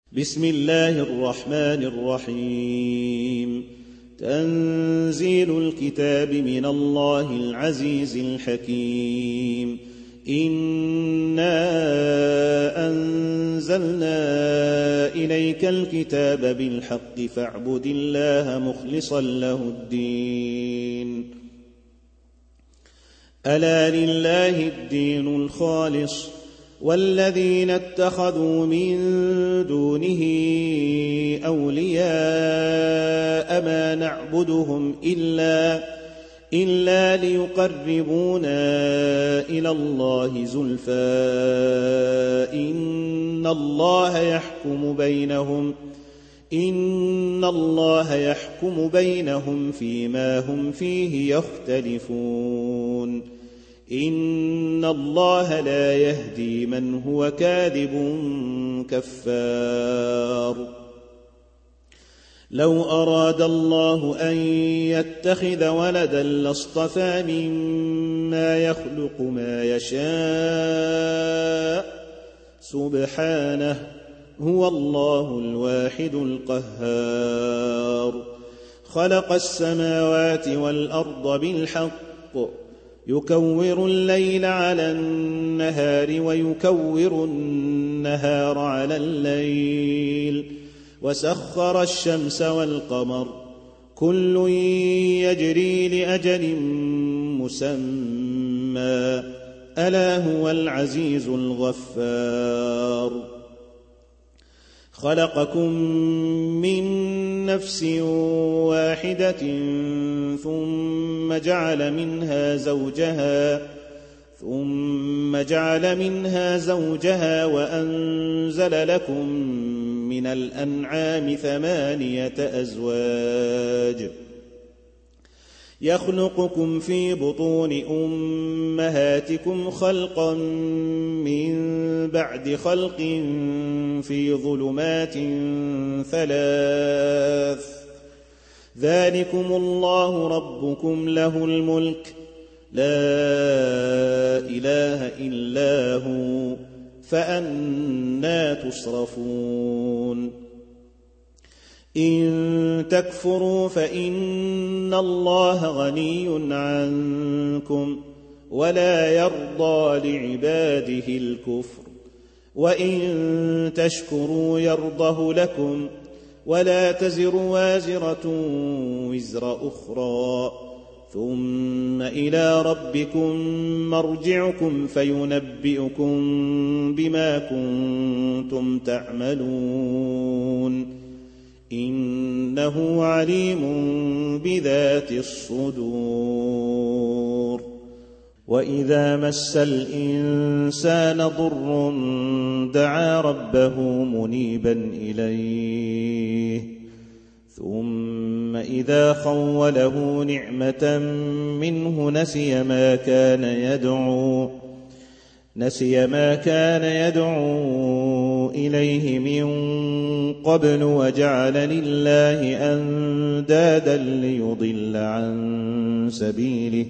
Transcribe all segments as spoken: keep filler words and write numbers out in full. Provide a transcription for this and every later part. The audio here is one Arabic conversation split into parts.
بسم الله الرحمن الرحيم. تنزيل الكتاب من الله العزيز الحكيم. إنا أنزلنا إليك الكتاب بالحق فاعبد الله مخلصا له الدين. ألا لله الدين الخالص والذين اتخذوا من دونه أولياء ما نعبدهم إلا, إلا ليقربونا إلى الله زلفى إن الله يحكم بينهم إن الله يحكم بينهم فيما هم فيه يختلفون. إن الله لا يهدي من هو كاذب كفار. لو أراد الله أن يتخذ ولدا لاصطفى مما يخلق ما يشاء سبحانه هو الله الواحد القهار. خلق السماوات والأرض بالحق يكور الليل على النهار ويكور النهار على الليل وسخر الشمس والقمر كل يجري لأجل مسمى ألا هو العزيز الغفار. خلقكم من نفس واحدة ثم جعل منها زوجها ثم جعل منها زوجها وأنزل لكم من الأنعام ثمانية أزواج يخلقكم في بطون أمهاتكم خلقا من بعد خلق في ظلمات ثلاث ذلكم الله ربكم له الملك لا إله إلا هو فأنى تصرفون. إن تكفروا فإن الله غني عنكم ولا يرضى لعباده الكفر وإن تشكروا يرضه لكم ولا تزر وازرة وزر أخرى ثم إلى ربكم مرجعكم فينبئكم بما كنتم تعملون إنه عليم بذات الصدور. وإذا مس الإنسان ضر دعا ربه منيبا إليه ثم إذا خوله نعمة منه نسي ما كان يدعو نسي ما كان يدعو إليه من قبل وجعل لله أندادا ليضل عن سبيله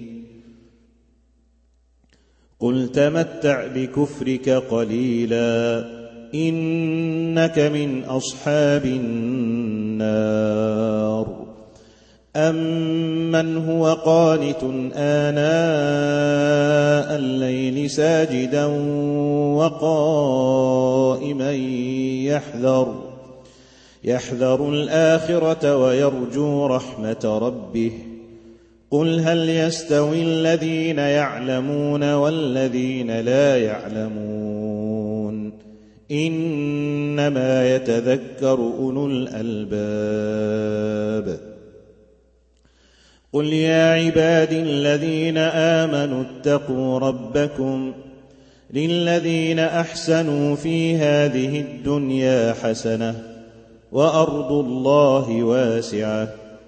قل تمتع بكفرك قليلا إنك من أصحاب النار. أمن هو قانت آناء الليل ساجدا وقائما يحذر يحذر الآخرة ويرجو رحمة ربه قل هل يستوي الذين يعلمون والذين لا يعلمون إنما يتذكر أولو الألباب. قل يا عبادي الذين آمنوا اتقوا ربكم للذين أحسنوا في هذه الدنيا حسنة وأرض الله واسعة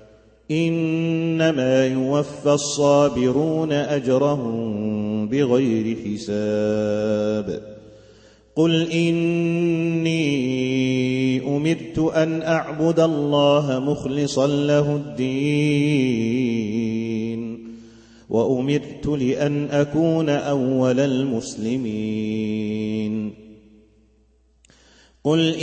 إنما يوفى الصابرون أجرهم بغير حساب. قل إني أمرت أن أعبد الله مخلصا له الدين وأمرت لأن أكون أول المسلمين. قل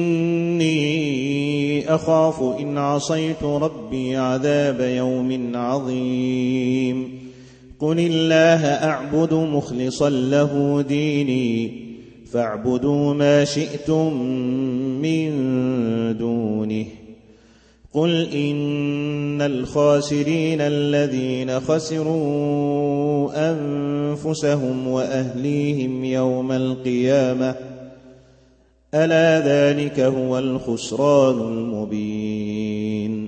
إني أخاف إن عصيت ربي عذاب يوم عظيم قل الله أعبد مخلصا له ديني فاعبدوا ما شئتم من دونه قل إن الخاسرين الذين خسروا أنفسهم وأهليهم يوم القيامة ألا ذلك هو الخسران المبين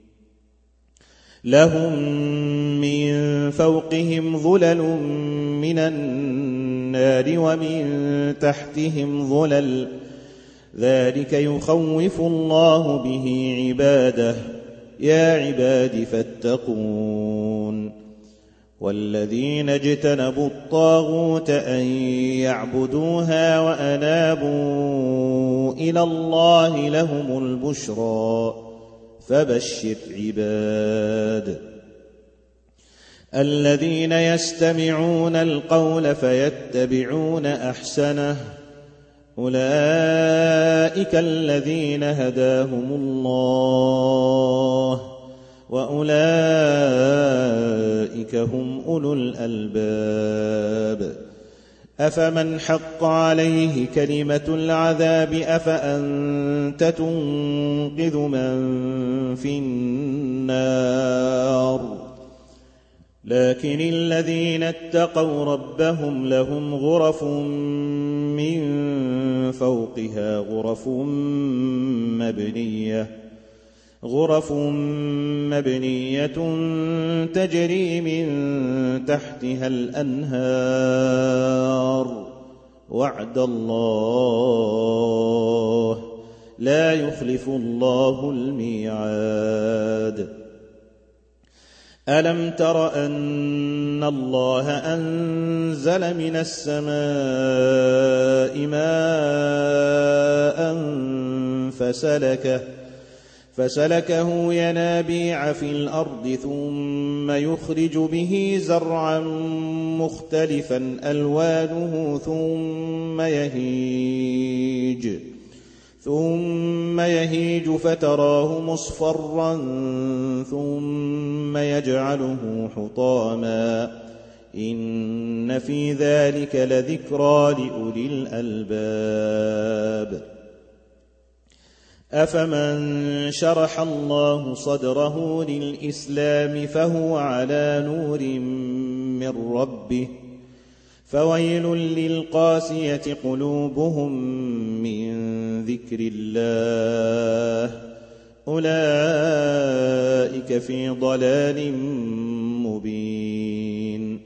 لهم من فوقهم ظلل من النار ومن تحتهم ظلل ذلك يخوف الله به عباده يا عباد فاتقون والذين اجتنبوا الطاغوت أن يعبدوها وأنابوا إلى الله لهم البشرى فبشر عباد الذين يستمعون القول فيتبعون أحسنه أولئك الذين هداهم الله وأولئك هم أولو الألباب أفمن حق عليه كلمة العذاب أفأنت تنقذ من في النار لكن الذين اتقوا ربهم لهم غرف من فوقها غرف مبنية غرف مبنية تجري من تحتها الأنهار وعد الله لا يخلف الله الميعاد ألم تر أن الله أنزل من السماء ماء فسلكه فسلكه ينابيع في الأرض ثم يخرج به زرعا مختلفا ألوانه ثم يهيج ثم يهيج فتراه مصفرا ثم يجعله حطاما إن في ذلك لذكرى لأولي الألباب أفمن شرح الله صدره للإسلام فهو على نور من ربه فويل للقاسية قلوبهم من ذكر الله أولئك في ضلال مبين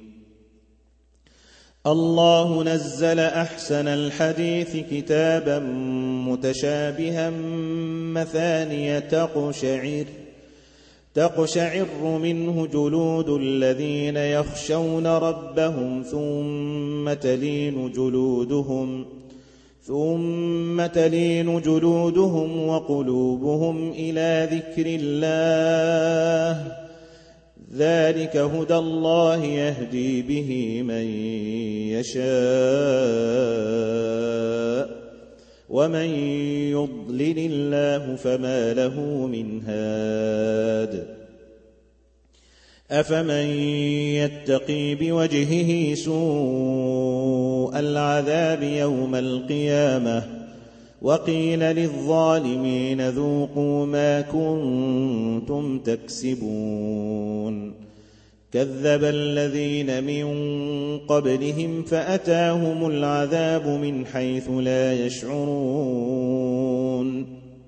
الله نزل أحسن الحديث كتابا متشابها مثانية تقشعر تقشعر منه جلود الذين يخشون ربهم ثم تلين جلودهم ثم تلين جلودهم وقلوبهم إلى ذكر الله ذلك هدى الله يهدي به من يشاء ومن يضلل الله فما له من هاد أفمن يتقي بوجهه سوء العذاب يوم القيامة وقيل للظالمين ذوقوا ما كنتم تكسبون كذب الذين من قبلهم فأتاهم العذاب من حيث لا يشعرون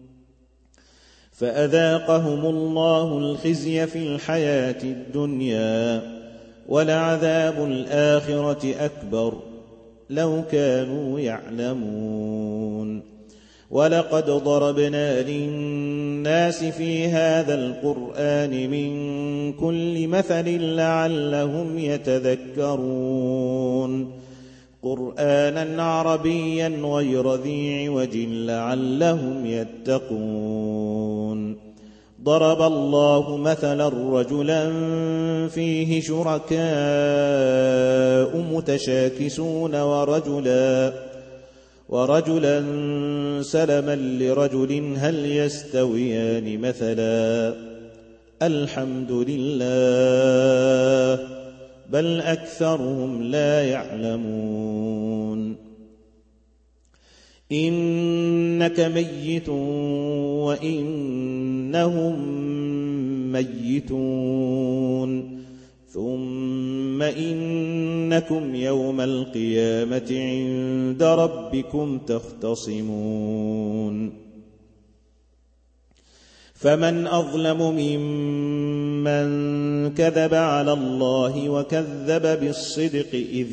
فأذاقهم الله الخزي في الحياة الدنيا ولعذاب الآخرة أكبر لو كانوا يعلمون ولقد ضربنا للناس في هذا القرآن من كل مثل لعلهم يتذكرون قرآنا عربيا غير ذي عوج لعلهم يتقون ضرب الله مثلا رجلا فيه شركاء متشاكسون ورجلا ورجلا سلما لرجل هل يستويان مثلا الحمد لله بل أكثرهم لا يعلمون إنك ميت وإنهم ميتون ثم إنكم يوم القيامة عند ربكم تختصمون فمن أظلم ممن كذب على الله وكذب بالصدق إذ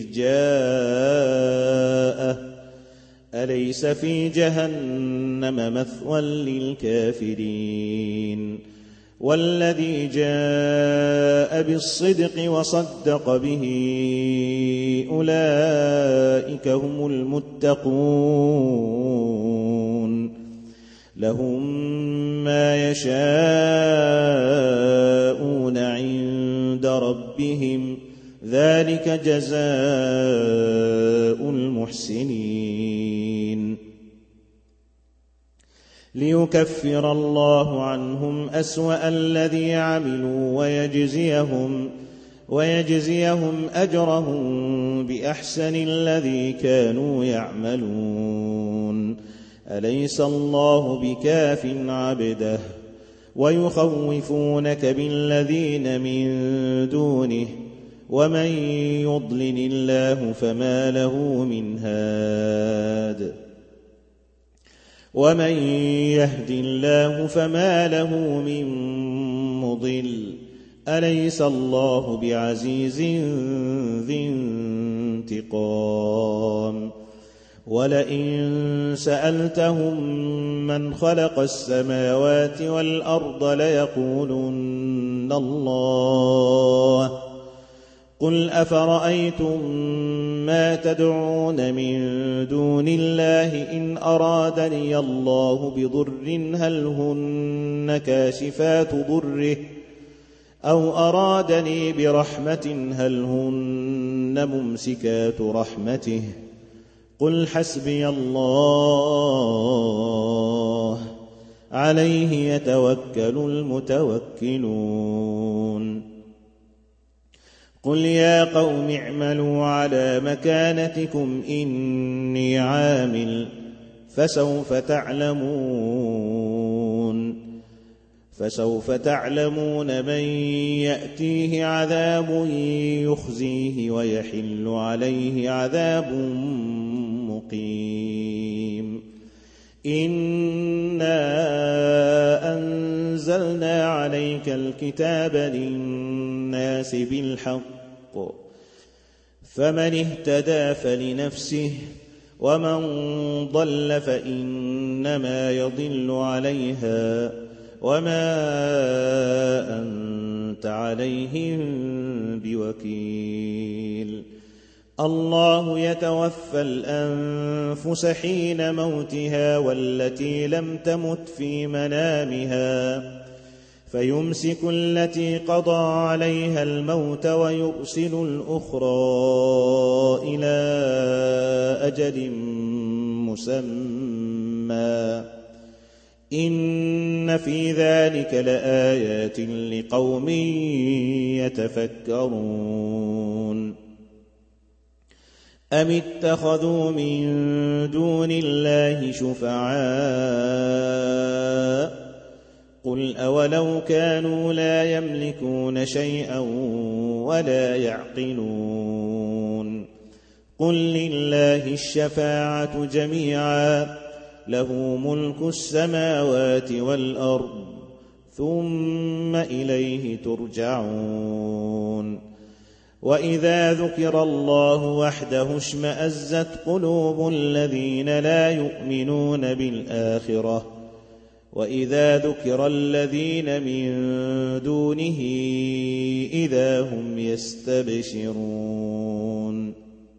جاءه أليس في جهنم مثوى للكافرين والذي جاء بالصدق وصدق به أولئك هم المتقون لهم ما يشاءون عند ربهم ذلك جزاء المحسنين ليكفر الله عنهم أسوأ الذي عملوا ويجزيهم ويجزيهم أجرهم بأحسن الذي كانوا يعملون أليس الله بكاف عبده ويخوفونك بالذين من دونه ومن يضلل الله فما له من هاد ومن يهد الله فما له من مضل أليس الله بعزيز ذي انتقام ولئن سألتهم من خلق السماوات والأرض ليقولن الله قل أفرأيتم ما تدعون من دون الله إن أرادني الله بضر هل هن كاشفات ضره أو أرادني برحمة هل هن ممسكات رحمته قل حسبي الله عليه يتوكل المتوكلون قل يا قوم اعملوا على مكانتكم إني عامل فسوف تعلمون فسوف تعلمون من يأتيه عذاب يخزيه ويحل عليه عذاب مقيم إنا أنزلنا عليك الكتاب للناس بالحق فمن اهتدى فلنفسه ومن ضل فإنما يضل عليها وما أنت عليهم بوكيل الله يتوفى الأنفس حين موتها والتي لم تمت في منامها فيمسك التي قضى عليها الموت ويرسل الأخرى إلى أجل مسمى إن في ذلك لآيات لقوم يتفكرون أم اتخذوا من دون الله شفعاء قل أولو كانوا لا يملكون شيئا ولا يعقلون قل لله الشفاعة جميعا له ملك السماوات والأرض ثم إليه ترجعون وإذا ذكر الله وحده اشمأزت قلوب الذين لا يؤمنون بالآخرة وإذا ذكر الذين من دونه إذا هم يستبشرون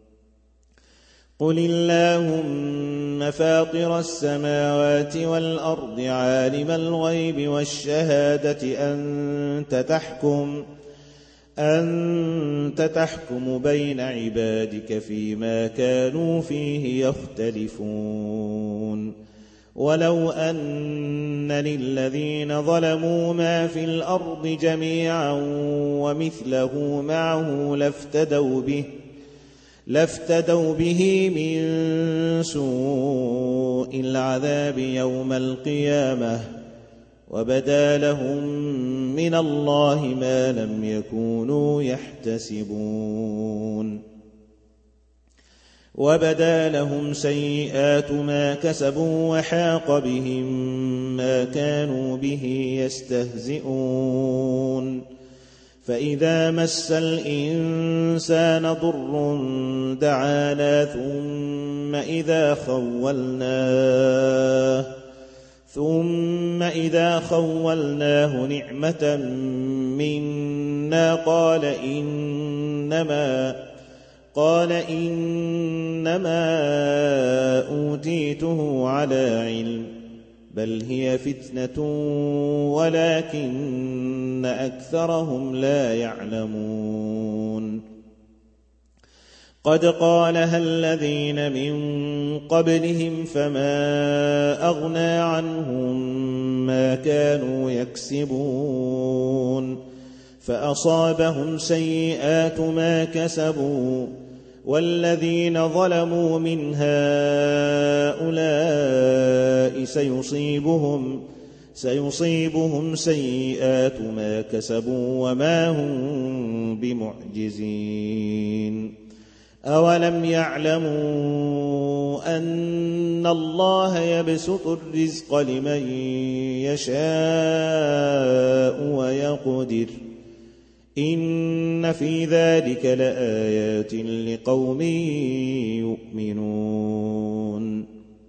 قل اللهم فاطر السماوات والأرض عالم الغيب والشهادة أنت تحكم أنت تحكم بين عبادك فيما كانوا فيه يختلفون ولو أن للذين ظلموا ما في الأرض جميعا ومثله معه لافتدوا به لافتدوا به من سوء العذاب يوم القيامة وبدا لهم من الله ما لم يكونوا يحتسبون وبدا لهم سيئات ما كسبوا وحاق بهم ما كانوا به يستهزئون فإذا مس الإنسان ضر دعانا ثم إذا خولناه ثم إذا خولناه نعمة منا قال إنما قال إنما أوتيته على علم بل هي فتنة ولكن أكثرهم لا يعلمون قد قالها الذين من قبلهم فما أغنى عنهم ما كانوا يكسبون فأصابهم سيئات ما كسبوا والذين ظلموا من هؤلاء سيصيبهم سيصيبهم سيئات ما كسبوا وما هم بمعجزين أولم يعلموا أن الله يبسط الرزق لمن يشاء ويقدر إن في ذلك لآيات لقوم يؤمنون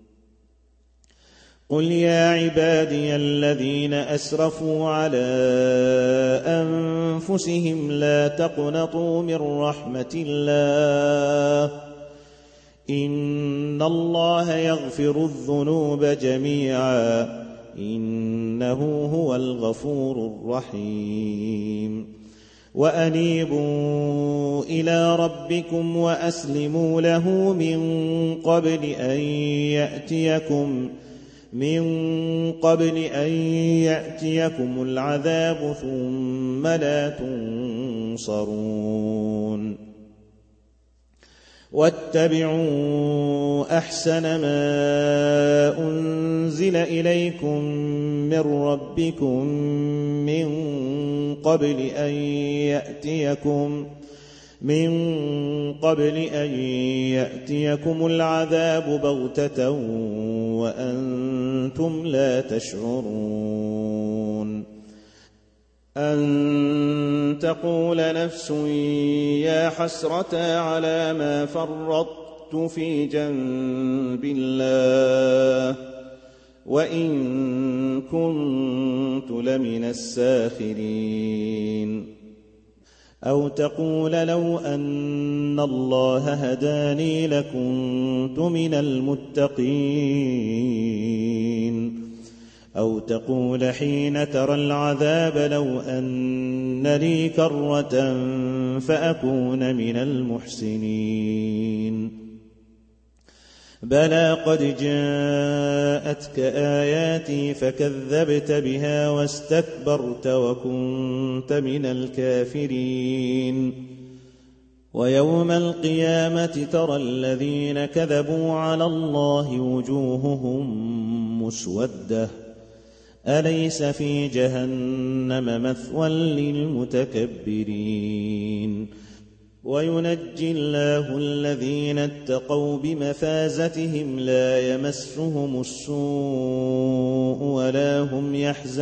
قل يا عبادي الذين أسرفوا على أنفسهم لا تقنطوا من رحمة الله إن الله يغفر الذنوب جميعا إنه هو الغفور الرحيم وأنيبوا إلى ربكم وأسلموا له من قبل أن يأتيكم من قبل أن يأتيكم العذاب ثم لا تنصرون واتبعوا أحسن ما أنزل إليكم من ربكم من قبل أن يأتيكم من قبل أن يأتيكم العذاب بغتة وأنتم لا تشعرون أن تقول نفس يا حسرة على ما فرطت في جنب الله وإن كنت لمن الساخرين أو تقول لو أن الله هداني لكنت من المتقين أو تقول حين ترى العذاب لو أن لي كرة فأكون من المحسنين بلى قد جاءتك آياتي فكذبت بها واستكبرت وكنت من الكافرين ويوم القيامة ترى الذين كذبوا على الله وجوههم مسودة أليس في جهنم مثوى للمتكبرين وينجي الله الذين اتقوا بمفازتهم لا يمسهم السوء ولا هم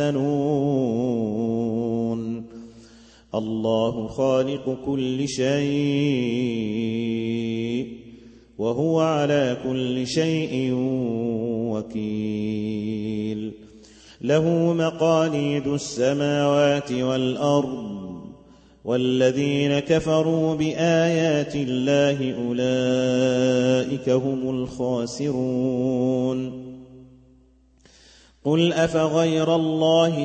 يحزنون الله خالق كل شيء وهو على كل شيء وكيل له مقاليد السماوات والأرض والذين كفروا بآيات الله أولئك هم الخاسرون قل أفغير الله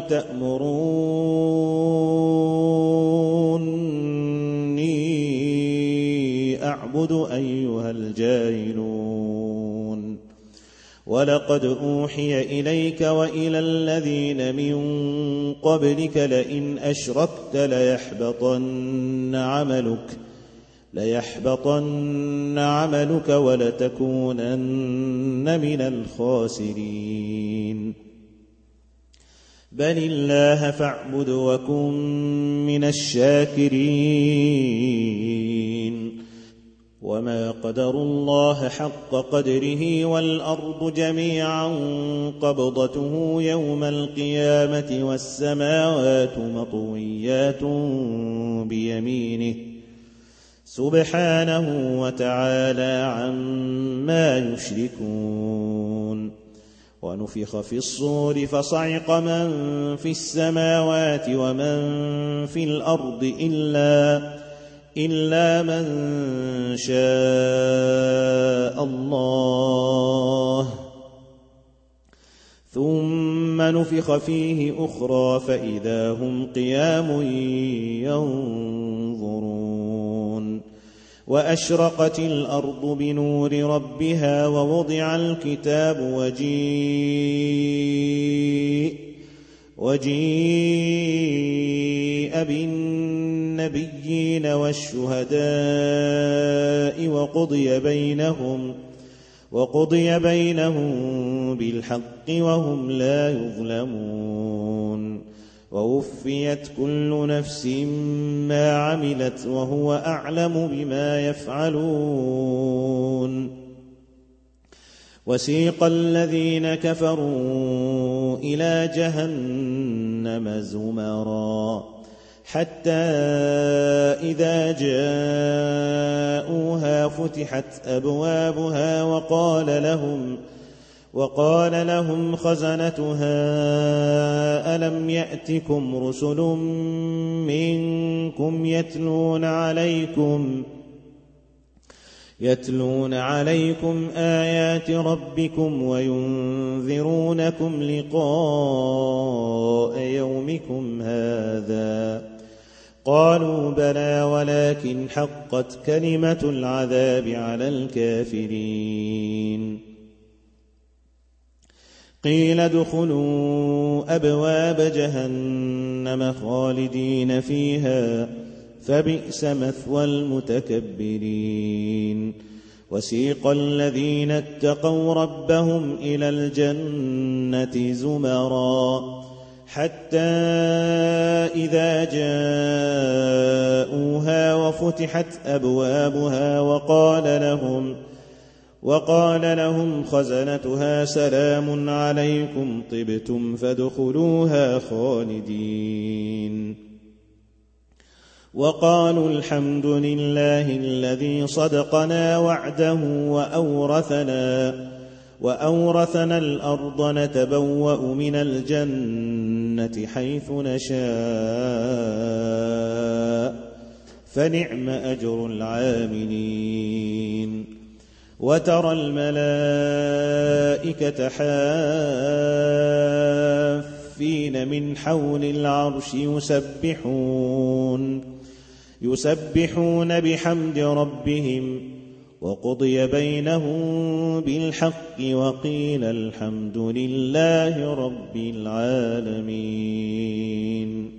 تأمروني أعبد أيها الجاهلون ولقد أوحي إليك وإلى الذين من قبلك لئن أشركت ليحبطن عملك ليحبطن عملك ولتكونن من الخاسرين بل الله فاعبد وكن من الشاكرين وما قدروا الله حق قدره والأرض جميعا قبضته يوم القيامة والسماوات مطويات بيمينه سبحانه وتعالى عما يشركون ونفخ في الصور فصعق من في السماوات ومن في الأرض إلا, إلا من شاء الله ثم نفخ فيه أخرى فإذا هم قيام ينظرون وأشرقت الأرض بنور ربها ووضع الكتاب وجيء, وجيء بالنبيين والشهداء وقضي بينهم, وقضي بينهم بالحق وهم لا يظلمون ووفيت كل نفس ما عملت وهو أعلم بما يفعلون وسيق الذين كفروا إلى جهنم زمرا حتى إذا جاءوها فتحت أبوابها وقال لهم وقال لهم خزنتها ألم يأتكم رسل منكم يتلون عليكم يتلون عليكم آيات ربكم وينذرونكم لقاء يومكم هذا قالوا بلى ولكن حقت كلمة العذاب على الكافرين قيل ادخلوا أبواب جهنم خالدين فيها فبئس مثوى المتكبرين وسيق الذين اتقوا ربهم إلى الجنة زمرا حتى إذا جاءوها وفتحت أبوابها وقال لهم وقال لهم خزنتها سلام عليكم طبتم فادخلوها خالدين وقالوا الحمد لله الذي صدقنا وعده وأورثنا, وأورثنا الأرض نتبوأ من الجنة حيث نشاء فنعم أجر العاملين وترى الملائكة حافين من حول العرش يسبحون, يسبحون بحمد ربهم وقضي بينهم بالحق وقيل الحمد لله رب العالمين.